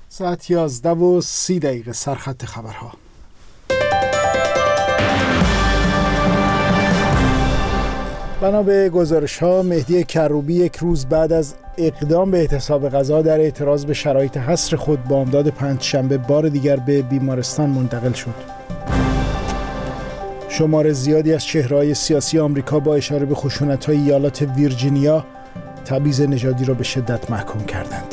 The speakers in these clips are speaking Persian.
ساعت 11:30 سرخط خبرها. بنا به گزارش‌ها مهدی کروبی یک روز بعد از اقدام به اعتصاب غذا در اعتراض به شرایط حصر خود بامداد پنجشنبه بار دیگر به بیمارستان منتقل شد. شمار زیادی از چهره‌های سیاسی آمریکا با اشاره به خشونت‌های ایالات ویرجینیا تبعیض نژادی را به شدت محکوم کردند.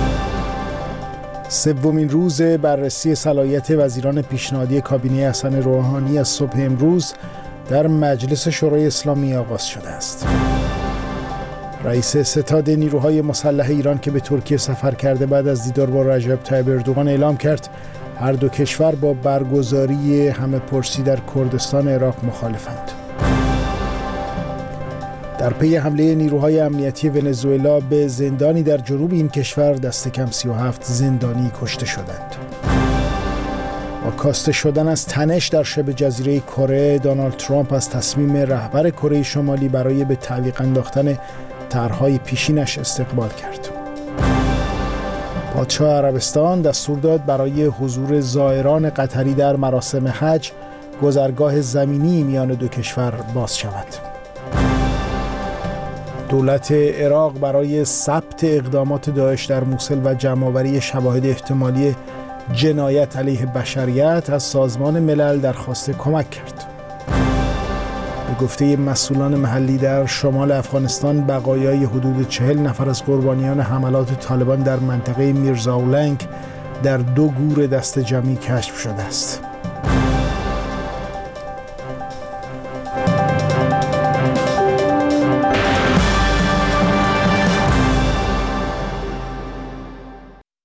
سومین روز بررسی صلاحیت وزیران پیشنهادی کابینه حسن روحانی از صبح امروز در مجلس شورای اسلامی آغاز شده است. رئیس ستاد نیروهای مسلح ایران که به ترکیه سفر کرده بعد از دیدار با رجب طیب اردوغان اعلام کرد هر دو کشور با برگزاری همه پرسی در کردستان عراق مخالفند. در پی حمله نیروهای امنیتی ونزوئلا به زندانی در جنوب این کشور دست کم 37 زندانی کشته شدند. با کاسته شدن از تنش در شبه جزیره کره، دونالد ترامپ از تصمیم رهبر کره شمالی برای به تعویق انداختن طرح‌های پیشینش استقبال کرد. پادشاه عربستان دستور داد برای حضور زائران قطری در مراسم حج گذرگاه زمینی میان دو کشور باز شود. دولت عراق برای ثبت اقدامات داعش در موصل و جمع‌آوری شواهد احتمالی جنایت علیه بشریت از سازمان ملل درخواست کمک کرد. به گفته مسئولان محلی در شمال افغانستان بقایای حدود 40 نفر از قربانیان حملات طالبان در منطقه میرزاولنگ در 2 گور دست جمعی کشف شده است.